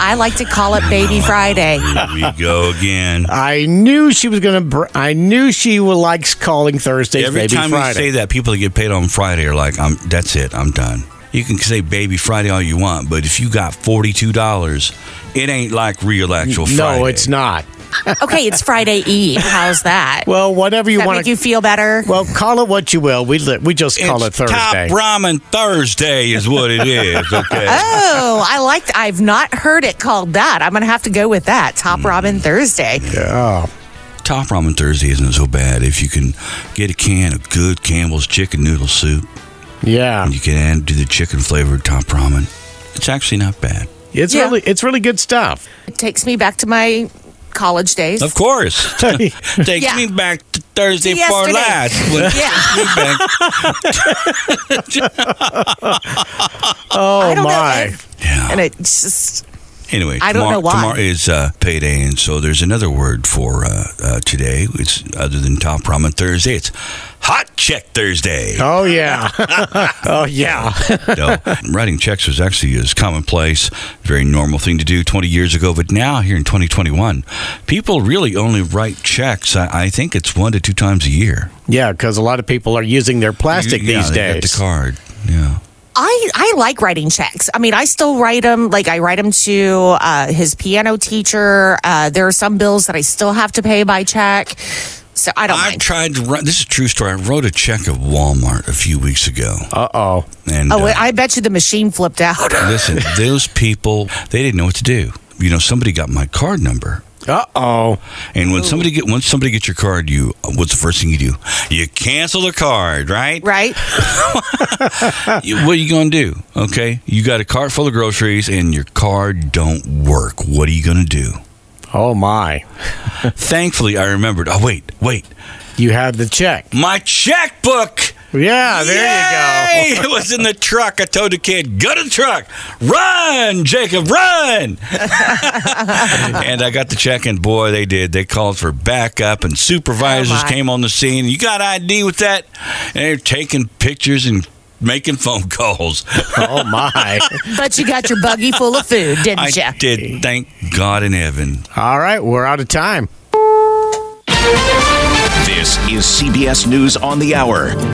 I like to call it Baby Friday. Here we go again. I knew she was going to. I knew she likes calling Thursdays Every Baby time Friday. we say that, people that get paid on Friday are like, that's it, I'm done. You can say Baby Friday all you want, but if you got $42, it ain't like real actual Friday. No, it's not. Okay, it's Friday Eve. How's that? Well, whatever you Does that want make you feel better? Well, call it what you will. We just call it Thursday. Top Ramen Thursday is what it is. Okay. Oh, I've not heard it called that. I'm going to have to go with that. Top Ramen Thursday. Yeah. Top Ramen Thursday isn't so bad if you can get a can of good Campbell's chicken noodle soup. Yeah. And you can add to the chicken flavored top ramen. It's actually not bad. It's really good stuff. It takes me back to my college days. Of course. Takes me back to Thursday before last. Oh, my. Yeah. And it's just... Anyway, I don't know why. Tomorrow is payday, and so there's another word for today. It's other than Top Ramen Thursday. It's Hot Check Thursday. Oh, yeah. Oh, yeah. No, writing checks was actually a commonplace, very normal thing to do 20 years ago. But now, here in 2021, people really only write checks. I think it's 1 to 2 times a year. Yeah, because a lot of people are using their plastic these they days. got the card. Yeah. I like writing checks. I mean, I still write them. Like, I write them to his piano teacher. There are some bills that I still have to pay by check. So I don't I've mind. tried to write. This is a true story. I wrote a check at Walmart a few weeks ago. Uh-oh. And I bet you the machine flipped out. Listen, those people, they didn't know what to do. You know, somebody got my card number. Uh-oh. And when somebody gets your card, what's the first thing you do? You cancel the card, right? Right. What are you going to do? Okay, you got a cart full of groceries and your card don't work. What are you going to do? Oh, my. Thankfully, I remembered. Oh, wait. You had the check. My checkbook. Yeah, there you go. It was in the truck. I told the kid, go to the truck. Run, Jacob, run. And I got the check, and boy, they did. They called for backup, and supervisors came on the scene. You got ID with that? And they're taking pictures and making phone calls. Oh, my. But you got your buggy full of food, didn't you? I did. Thank God in heaven. All right, we're out of time. This is CBS News on the Hour.